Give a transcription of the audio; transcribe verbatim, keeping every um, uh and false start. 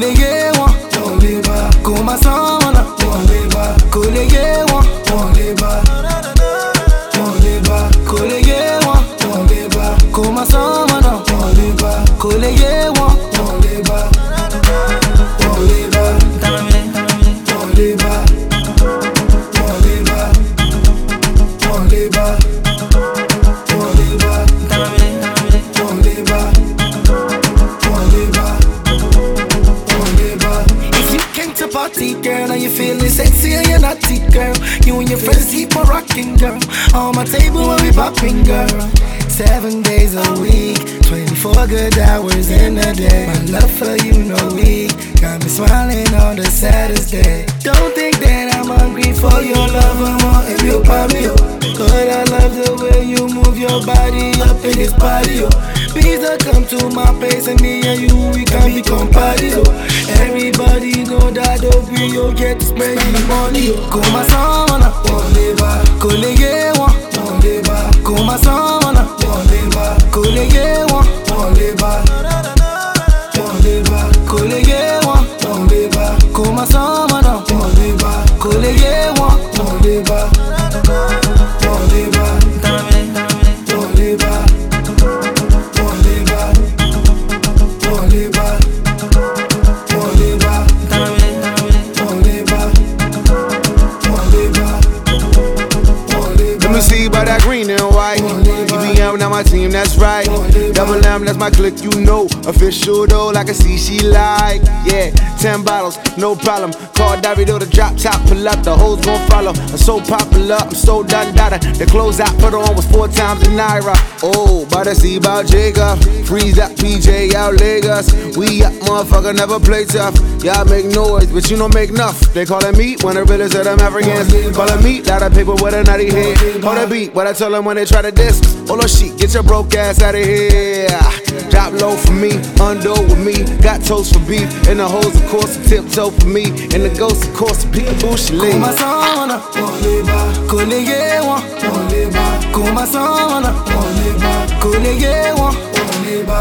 lè yé wọn, wọn lè bá. Kò má sọ́mọ́nà, wọn lè bá. Kò lè yé wọn, wọn lè bá. Wọn lè bá. Kò lè yé wọn, wọn lè bá. Kò má sọ́mọ́nà, wọn lè bá. Kò lè yé wọn, wọn lè bá. Wọn lè bá. Wọn lè bá. Wọn lè bá. Wọn lè bá. Wọn lè bá. Wọn lè bá. Party girl, now you feeling sexy and you're naughty girl. You and your friends keep on rocking, girl. On my table when we popping, girl. Seven days a week, twenty-four good hours in a day. My love for you no weak, got me smiling on the saddest day. Don't think that I'm hungry for your love, I'm wanting you by me. But I love the way you move your body up in this party. Please don't come to my place and me and you, we can become party. Everybody know that we you get to spend the money. Come on, son, won't live back. Kò lè yé wọn, won't live back. Come on, son, won't live back. Kò lè yé wọn, won't live back. Won't live back. Kò lè yé wọn, won't live back. Come on, son, won't live back. Kò lè yé wọn, won't live back. Won't live back. Won't live back. Won't live back. Won't live back. Won't live back. Let me see by that green and white. E B M, now my team, that's right. Double M, that's my clique, you know. Official though, like I see she like. Yeah, ten bottles, no problem. Call Davido to drop top, pull up, the hoes gon' follow. I'm so popular, I'm so done dada. The clothes I put on was four times a naira. Oh, but I see about Jacob. Freeze that P J out Lagos. We up, motherfucker, never play tough. Y'all make noise, but you don't make enough. They callin' me when the realest of them Africans. Callin' me, lot of paper with a nutty head. Hold a beat, what I tell them when they try to diss. Hold on, shit, get your broke ass out of here. Drop low for me, undo with me. Got toast for beef, and the hoes, of course, tiptoe for me. And the ghost, of course, peekaboo, she leave. Kò má sọ́mọ́nà, wọ́n lè bá. Kò lè yé wọn, wọ́n lè bá. Kò má sọ́mọ́nà, wọ́n lè bá. Kò lè yé wọn, wọ́n lè bá.